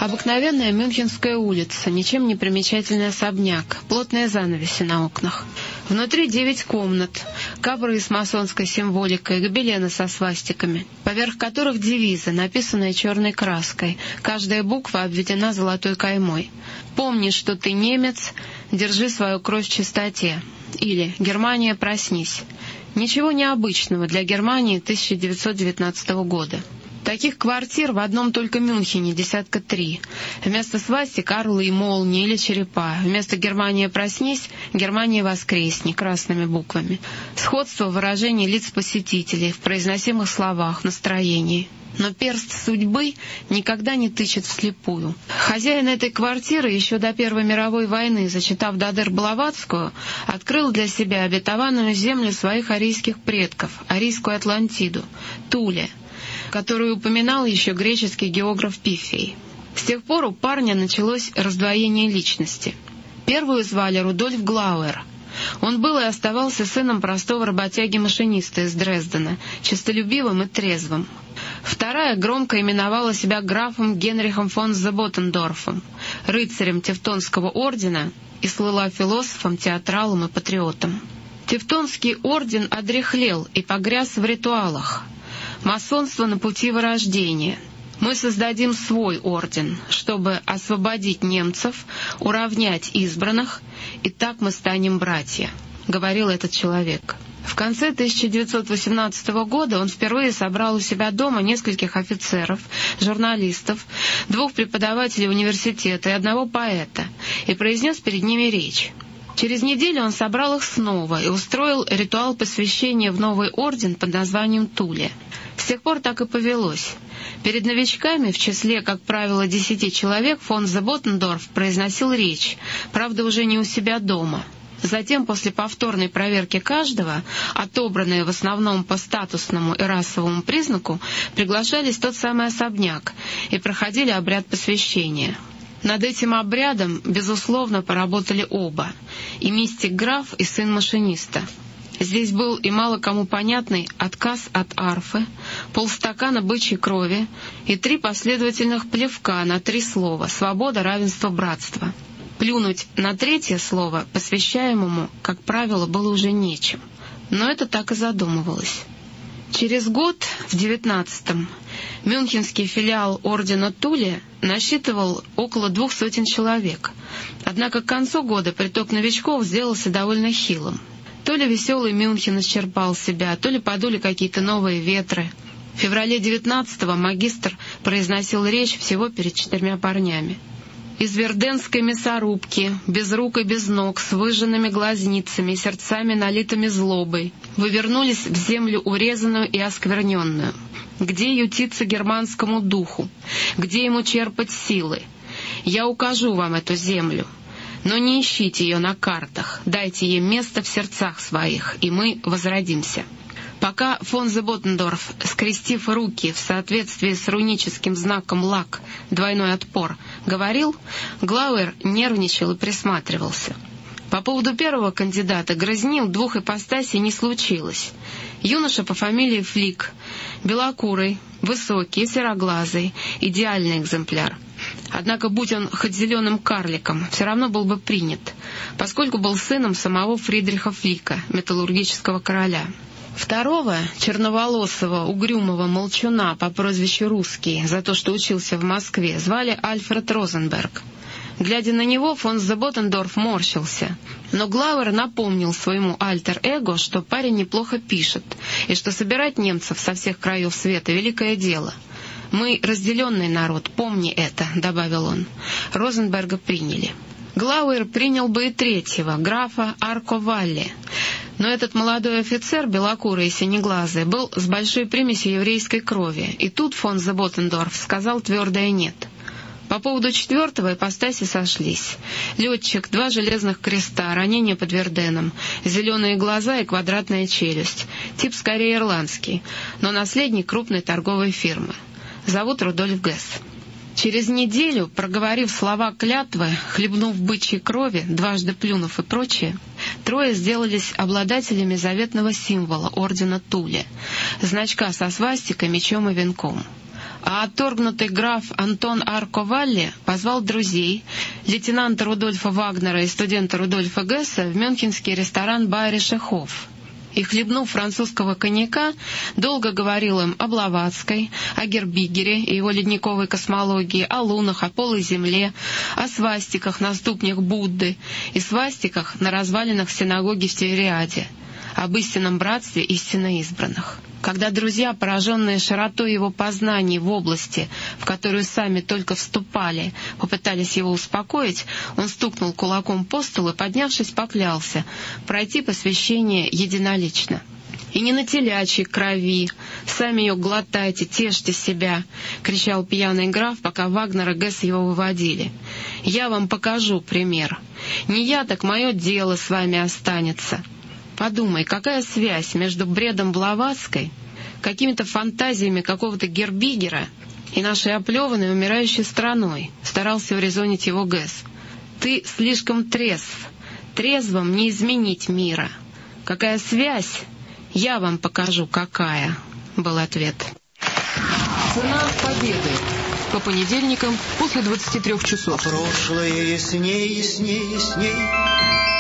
Обыкновенная Мюнхенская улица, ничем не примечательный особняк, плотные занавеси на окнах. Внутри 9 комнат, ковры с масонской символикой, гобелены со свастиками, поверх которых девизы, написанные черной краской. Каждая буква обведена золотой каймой. «Помни, что ты немец, держи свою кровь в чистоте». Или «Германия, проснись». Ничего необычного для Германии 1919 года. Таких квартир в одном только Мюнхене 3. Вместо свастик — орлы и молнии или черепа. Вместо «Германия, проснись» — «Германия, воскресни» красными буквами. Сходство выражений лиц посетителей в произносимых словах, настроении. Но перст судьбы никогда не тычет вслепую. Хозяин этой квартиры еще до Первой мировой войны, зачитав Додер Блаватскую, открыл для себя обетованную землю своих арийских предков, арийскую Атлантиду, Туле, которую упоминал еще греческий географ Пифей. С тех пор у парня началось раздвоение личности. Первую звали Рудольф Глауэр. Он был и оставался сыном простого работяги-машиниста из Дрездена, честолюбивым и трезвым. Вторая громко именовала себя графом Генрихом фон Зеботтендорфом, рыцарем Тевтонского ордена, и слыла философом, театралом и патриотом. Тевтонский орден одряхлел и погряз в ритуалах. Масонство на пути вырождения. Мы создадим свой орден, чтобы освободить немцев, уравнять избранных, и так мы станем братья, — говорил этот человек. В конце 1918 года он впервые собрал у себя дома нескольких офицеров, журналистов, 2 преподавателей университета и 1 поэта, и произнес перед ними речь. Через неделю он собрал их снова и устроил ритуал посвящения в новый орден под названием Туле. С тех пор так и повелось. Перед новичками, в числе, как правило, 10 человек, фон Зеботтендорф произносил речь, правда, уже не у себя дома. Затем, после повторной проверки каждого, отобранные в основном по статусному и расовому признаку, приглашались в тот самый особняк и проходили обряд посвящения. Над этим обрядом, безусловно, поработали оба, и мистик-граф, и сын машиниста. Здесь был и мало кому понятный отказ от арфы, полстакана бычьей крови и 3 последовательных плевка на 3 слова «свобода, равенство, братство». Плюнуть на 3-е слово посвящаемому, как правило, было уже нечем. Но это так и задумывалось. Через год, в 19-м, мюнхенский филиал ордена Туле насчитывал около 200 человек. Однако к концу года приток новичков сделался довольно хилым. То ли веселый Мюнхен исчерпал себя, то ли подули какие-то новые ветры. В феврале 19-го магистр произносил речь всего перед 4 парнями. Из верденской мясорубки, без рук и без ног, с выжженными глазницами, сердцами, налитыми злобой, вы вернулись в землю урезанную и оскверненную. Где ютиться германскому духу? Где ему черпать силы? Я укажу вам эту землю. Но не ищите ее на картах, дайте ей место в сердцах своих, и мы возродимся». Пока фон Зеботтендорф, скрестив руки в соответствии с руническим знаком ЛАК «двойной отпор», говорил, Глауэр нервничал и присматривался. По поводу первого кандидата грызнил 2 ипостасей не случилось. Юноша по фамилии Флик, белокурый, высокий, сероглазый, идеальный экземпляр. Однако, будь он хоть зеленым карликом, все равно был бы принят, поскольку был сыном самого Фридриха Флика, металлургического короля. Второго, черноволосого, угрюмого молчуна по прозвищу Русский, за то, что учился в Москве, звали Альфред Розенберг. Глядя на него, фон Зеботтендорф морщился, но Глауэр напомнил своему альтер-эго, что парень неплохо пишет, и что собирать немцев со всех краев света — великое дело. «Мы разделенный народ, помни это», — добавил он. Розенберга приняли. Глауэр принял бы и 3-го, графа Арко Валли. Но этот молодой офицер, белокурый и синеглазый, был с большой примесью еврейской крови, и тут фон Зеботтендорф сказал твердое «нет». По поводу 4-го ипостаси сошлись. Летчик, 2 железных креста, ранение под Верденом, зеленые глаза и квадратная челюсть. Тип скорее ирландский, но наследник крупной торговой фирмы. Зовут Рудольф Гесс. Через неделю, проговорив слова клятвы, хлебнув бычьей крови, 2 плюнув и прочее, 3 сделались обладателями заветного символа ордена Туле, значка со свастикой, мечом и венком. А отторгнутый граф Антон Арковалли позвал друзей, лейтенанта Рудольфа Вагнера и студента Рудольфа Гесса, в мюнхенский ресторан «Байеrische Hof». И, хлебнув французского коньяка, долго говорил им о Блаватской, о Гербигере и его ледниковой космологии, о лунах, о полой земле, о свастиках на ступнях Будды и свастиках на развалинах синагоги в Тивериаде, об истинном братстве истинно избранных. Когда друзья, пораженные широтой его познаний в области, в которую сами только вступали, попытались его успокоить, он стукнул кулаком по столу и, поднявшись, поклялся пройти посвящение единолично. «И не на телячьей крови, сами ее глотайте, тешьте себя!» — кричал пьяный граф, пока Вагнер и Гесс его выводили. «Я вам покажу пример. Не я, так мое дело с вами останется». Подумай, какая связь между бредом Блаватской, какими-то фантазиями какого-то Гербигера и нашей оплеванной умирающей страной, старался урезонить его Гесс. Ты слишком трезв, трезвым не изменить мира. Какая связь? Я вам покажу, какая, был ответ. Цена победы. По понедельникам после 23 часов. Прошлое ясней, ясней, ясней.